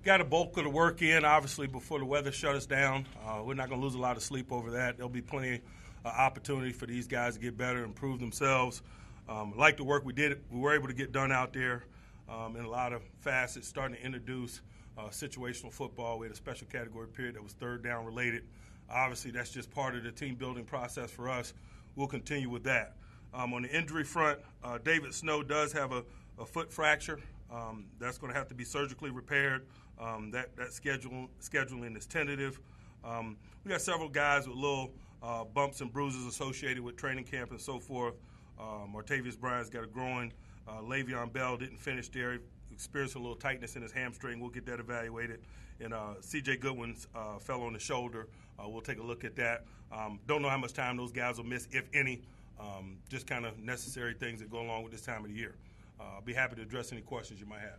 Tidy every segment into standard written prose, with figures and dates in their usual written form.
got a bulk of the work in, obviously, before the weather shut us down. We're not going to lose a lot of sleep over that. There'll be plenty of opportunity for these guys to get better, improve themselves. Like the work we were able to get done out there in a lot of facets, starting to introduce situational football. We had a special category period that was third down related. Obviously, that's just part of the team building process for us. We'll continue with that. On the injury front, David Snow does have a foot fracture. That's going to have to be surgically repaired. That scheduling is tentative. We got several guys with little bumps and bruises associated with training camp and so forth. Martavius Bryant's got a groin. Le'Veon Bell didn't finish there. He experienced a little tightness in his hamstring. We'll get that evaluated. And C.J. Goodwin's fell on the shoulder. We'll take a look at that. Don't know how much time those guys will miss, if any. Just kind of necessary things that go along with this time of the year. I'll be happy to address any questions you might have.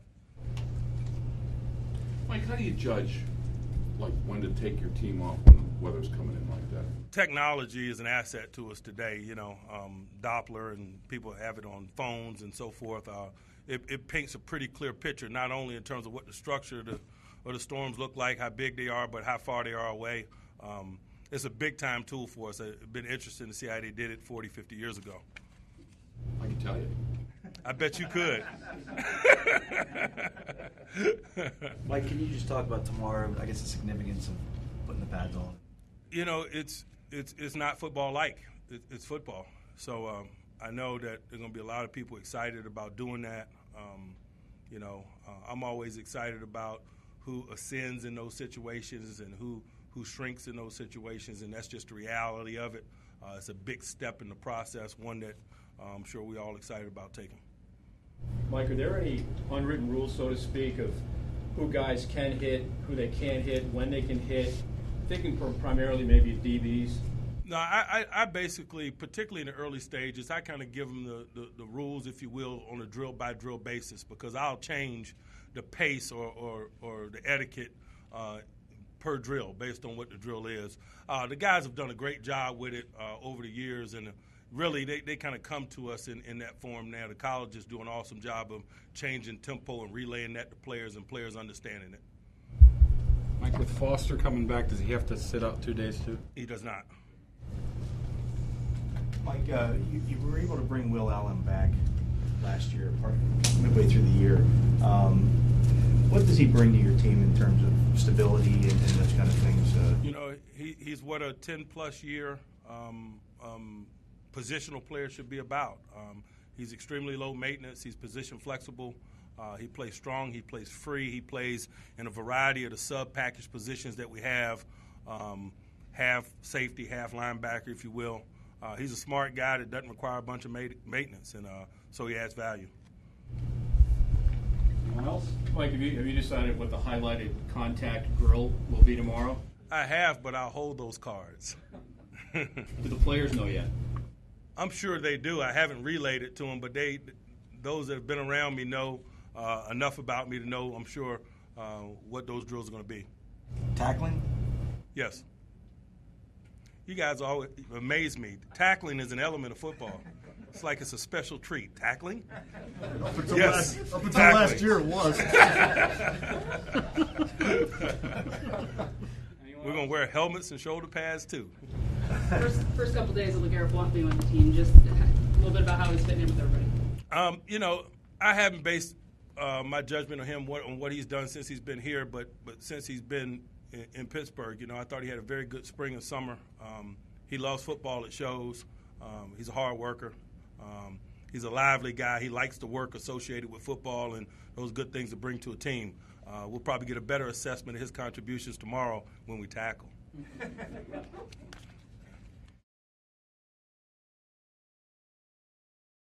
Mike, how do you judge when to take your team off when the weather's coming in like that? Technology is an asset to us today. Doppler and people have it on phones and so forth. It paints a pretty clear picture, not only in terms of what the structure of the storms look like, how big they are, but how far they are away. It's a big-time tool for us. It's been interesting to see how they did it 40, 50 years ago. I can tell you. I bet you could. Mike, can you just talk about tomorrow, I guess the significance of putting the pads on? It's not football-like. It's football. So I know that there are going to be a lot of people excited about doing that. I'm always excited about who ascends in those situations and who shrinks in those situations, and that's just the reality of it. It's a big step in the process, one that I'm sure we're all excited about taking. Mike, are there any unwritten rules, so to speak, of who guys can hit, who they can't hit, when they can hit? Thinking primarily maybe of DBs. No, I basically, particularly in the early stages, I kind of give them the rules, if you will, on a drill-by-drill basis, because I'll change the pace or the etiquette per drill based on what the drill is. The guys have done a great job with it over the years, and really they kind of come to us in that form now. The colleges do an awesome job of changing tempo and relaying that to players and players understanding it. Mike, with Foster coming back, does he have to sit out 2 days too? He does not. Mike, you were able to bring Will Allen back last year, midway through the year. What does he bring to your team in terms of stability and those kind of things? He's what a 10-plus year positional player should be about. He's extremely low maintenance. He's position flexible. He plays strong. He plays free. He plays in a variety of the sub-package positions that we have, half safety, half linebacker, if you will. He's a smart guy that doesn't require a bunch of maintenance, and so he adds value. Anyone else? Mike, have you decided what the highlighted contact drill will be tomorrow? I have, but I'll hold those cards. Do the players know yet? I'm sure they do. I haven't relayed it to them, but those that have been around me know enough about me to know, I'm sure, what those drills are going to be. Tackling? Yes. You guys always amaze me. Tackling is an element of football. It's like it's a special treat. Tackling? Up until Yes. last year it was. We're going to wear helmets and shoulder pads, too. First couple of days of LeGarrette Blount being with the team, just a little bit about how he's fitting in with everybody. I haven't based my judgment on him on what he's done since he's been here, but since he's been in Pittsburgh, I thought he had a very good spring and summer. He loves football. It shows. He's a hard worker. He's a lively guy. He likes the work associated with football and those good things to bring to a team. We'll probably get a better assessment of his contributions tomorrow when we tackle.